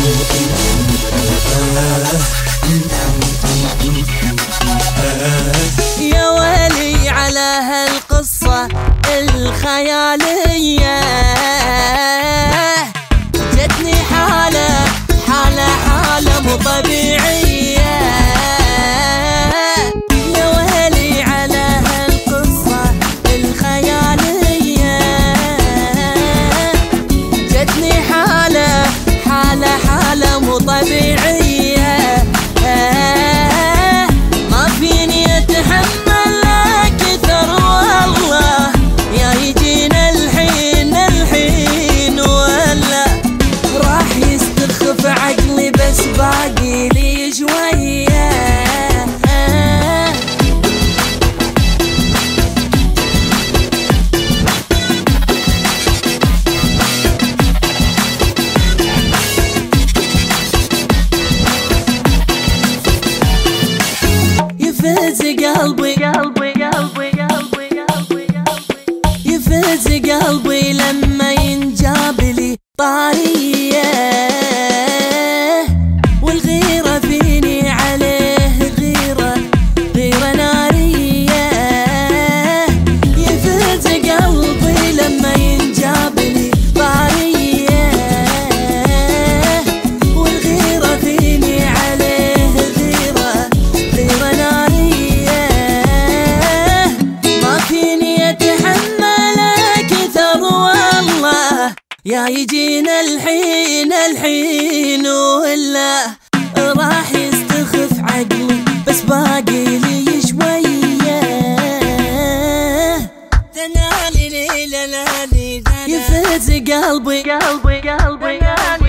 يا ويلي على هالقصة الخيالية، جتني حالة مو طبيعية. يا ويلي على هالقصة الخيالية، جتني حالة مو طبيعية. ما فيني اتحمل كثر والله، يا يجينا الحين ولا راح يستخف عقلي، بس باقي لي شوية. يفز قلبي لما ينجاب لي طارية، والغيرة فيني عليه غيرة نارية. يفز قلبي لما ينجاب لي طارية، والغيرة فيني عليه غيرة نارية. ما فيني اتحمل كثر والله، يا يجينا الحين ولا راح يستخف عقلي، بس باقي لي شوية. يفز قلبي